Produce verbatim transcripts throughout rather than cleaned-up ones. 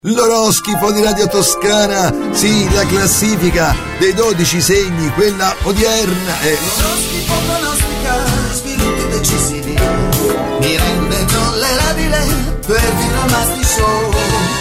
L'oroscopo di Radio Toscana, sì, la classifica dei dodici segni, quella odierna è... L'oroscopo pronostica sviluppi decisivi, mi rende tollerabile per Dinamasti Show.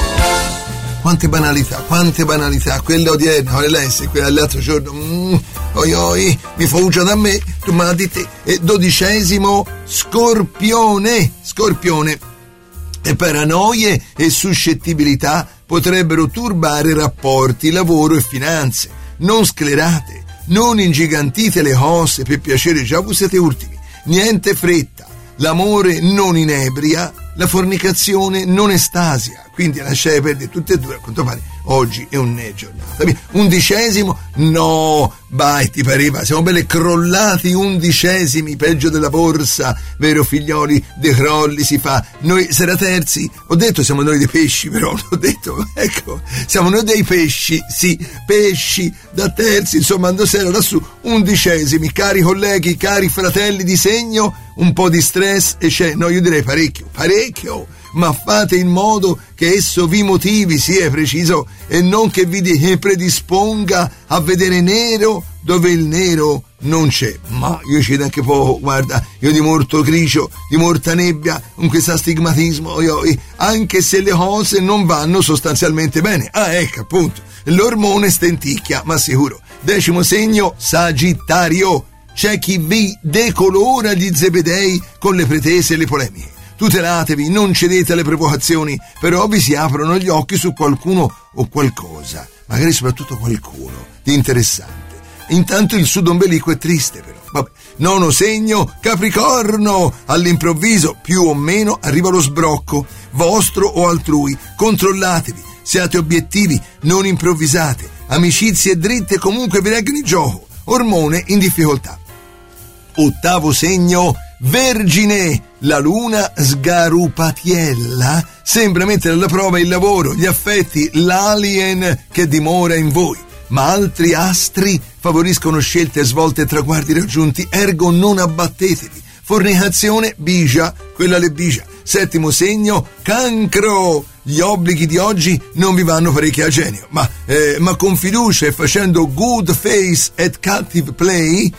Quante banalità, quante banalità, quella odierna, quella lei, quella dell'altro giorno, mm, oi oi, mi fuggia da me, tu me la dite, e dodicesimo, Scorpione, Scorpione. E paranoie e suscettibilità potrebbero turbare rapporti, lavoro e finanze. Non sclerate, non ingigantite le cose per piacere, già voi siete ultimi. Niente fretta, l'amore non inebria, la fornicazione non estasia. Quindi lasciate perdere tutte e due, a quanto pare oggi è un giornata. Undicesimo, no, vai, ti pareva, siamo belli crollati undicesimi, peggio della borsa, vero figlioli, dei crolli si fa. Noi sera terzi, ho detto siamo noi dei pesci, però ho detto, ecco, siamo noi dei pesci, sì, pesci da terzi, insomma, andò sera lassù, undicesimi, cari colleghi, cari fratelli di segno, un po' di stress e c'è, no, io direi parecchio, parecchio. Ma fate in modo che esso vi motivi, sì è preciso, e non che vi predisponga a vedere nero dove il nero non c'è. Ma io ci vedo anche poco, guarda, io di molto gricio, di molta nebbia, con questo astigmatismo, io, anche se le cose non vanno sostanzialmente bene. Ah, ecco, appunto, l'ormone stenticchia, ma sicuro. Decimo segno, Sagittario. C'è chi vi decolora gli zebedei con le pretese e le polemiche. Tutelatevi, non cedete alle provocazioni, però vi si aprono gli occhi su qualcuno o qualcosa, magari soprattutto qualcuno di interessante. Intanto il sudombelico è triste, però. Vabbè. Nono segno, Capricorno. All'improvviso, più o meno, arriva lo sbrocco, vostro o altrui. Controllatevi, siate obiettivi, non improvvisate. Amicizie dritte comunque vi reggono in gioco. Ormone in difficoltà. Ottavo segno, Vergine. La luna sgarupatiella sembra mettere alla prova il lavoro, gli affetti, l'alien che dimora in voi, ma altri astri favoriscono scelte svolte e traguardi raggiunti, ergo non abbattetevi. Fornicazione, bigia, quella le bigia. Settimo segno, Cancro. Gli obblighi di oggi non vi vanno parecchio a genio, ma, eh, ma con fiducia e facendo good face at cattive play...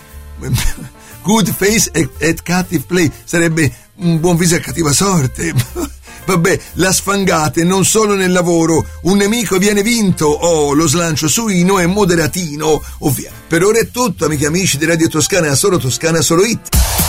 Good face at cattive play sarebbe un buon viso a cattiva sorte. Vabbè, la sfangate non solo nel lavoro, un nemico viene vinto, oh, lo slancio suino è moderatino, ovvia. Per ora è tutto, amici e amici di Radio Toscana, solo Toscana, solo hit.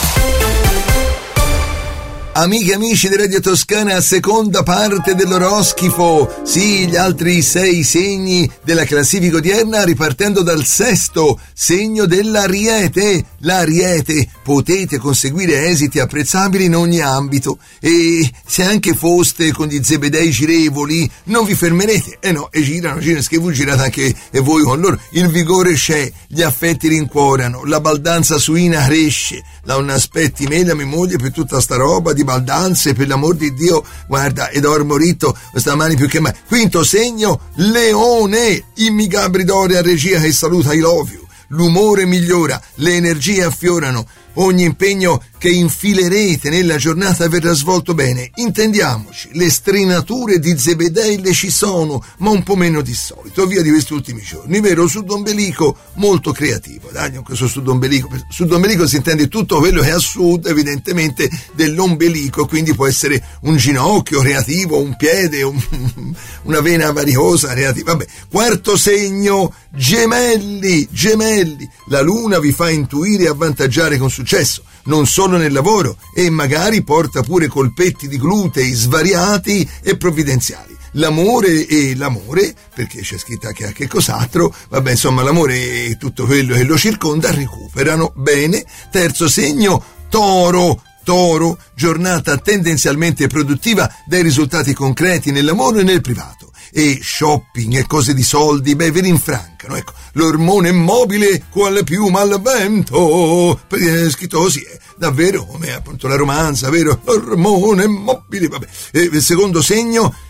Amiche e amici di Radio Toscana, seconda parte dell'oroscopo. Sì, gli altri sei segni della classifica odierna, ripartendo dal sesto segno dell'Ariete. L'Ariete, potete conseguire esiti apprezzabili in ogni ambito e se anche foste con gli zebedei girevoli non vi fermerete. Eh no, e girano, girano, che voi girate anche e voi con loro. Il vigore c'è, gli affetti rincuorano, la baldanza suina cresce. Da un aspetti meglio a mia moglie per tutta sta roba di baldanze, per l'amor di Dio, guarda, ed dormo ritto stamani più che mai. Quinto segno, Leone. Immi Gabri Dore a regia che saluta, I love you. L'umore migliora, le energie affiorano, ogni impegno che infilerete nella giornata verrà svolto bene. Intendiamoci, le strinature di zebedei le ci sono, ma un po' meno di solito, via di questi ultimi giorni, vero? Sudombelico molto creativo, dai, questo sudombelico, sudombelico si intende tutto quello che è a sud, evidentemente, dell'ombelico, quindi può essere un ginocchio creativo, un piede, un, una vena variosa creativa. Vabbè, quarto segno, Gemelli, Gemelli, la luna vi fa intuire e avvantaggiare con successo, non solo nel lavoro, e magari porta pure colpetti di glutei svariati e provvidenziali. L'amore e l'amore, perché c'è scritto anche a che cos'altro, vabbè, insomma, l'amore e tutto quello che lo circonda recuperano bene. Terzo segno, Toro. Toro, giornata tendenzialmente produttiva dai risultati concreti nel lavoro e nel privato. E shopping e cose di soldi, beh, ve ne infrancano, ecco. L'ormone mobile, quale piuma al vento, perché è scritto così, è davvero, come appunto la romanza, vero? L'ormone mobile, vabbè. E il secondo segno,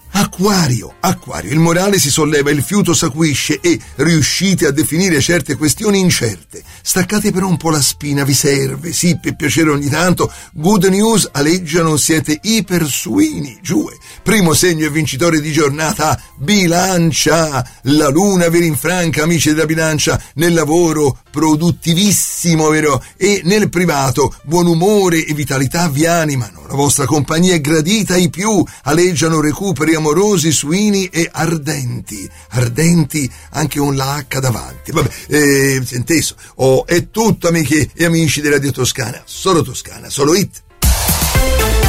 Acquario, Acquario, il morale si solleva, il fiuto s'acuisce e riuscite a definire certe questioni incerte. Staccate però un po' la spina, vi serve, sì, per piacere ogni tanto. Good news aleggiano, siete ipersuini, giù. Primo segno e vincitore di giornata, Bilancia. La luna vi rinfranca, amici della Bilancia, nel lavoro produttivissimo, vero? E nel privato buon umore e vitalità vi animano. La vostra compagnia è gradita ai più, aleggiano recuperi amorosi, suini e ardenti. Ardenti anche con la H davanti. Vabbè, eh, senteso. Oh, è tutto, amiche e amici di Radio Toscana. Solo Toscana, solo hit.